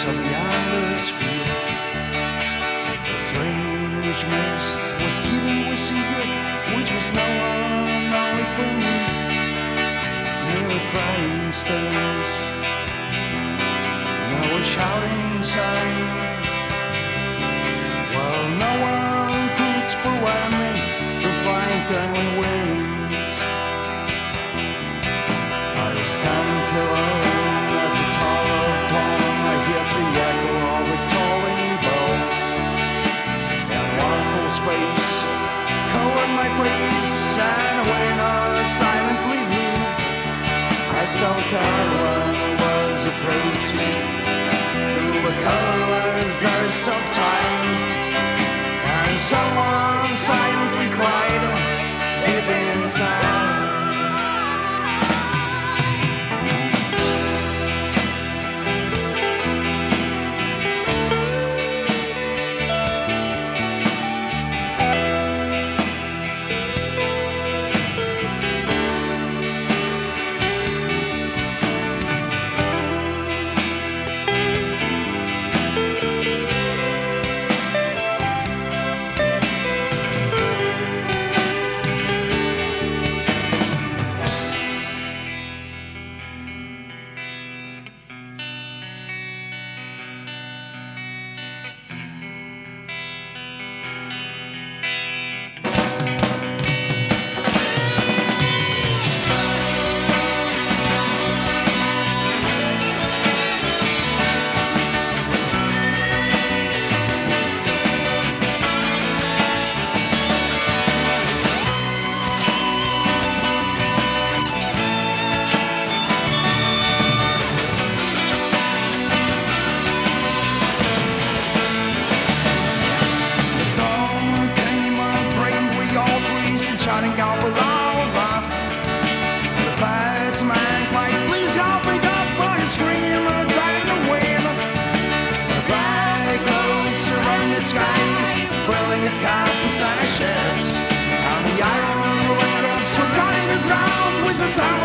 of the endless field. A strange mist was keeping a secret, which was known only for me. Near the crying stones, now a shouting sun. Well, no one could prevent me from flying kind wings. I was standing alone at the Tower of Dawn. I heard the echo of the tolling bells, and wonderful space covered my face, and a window silently blew. I saw a caravan was approaching through the colorless dust of time, and someone silently cried deep inside. Shouting out a loud laugh. The fat man cried, please help me up, but a scream died in the wind. The black clouds surrounding the sky, building a castle and a ships, and the iron raindrops were cutting the ground with the sound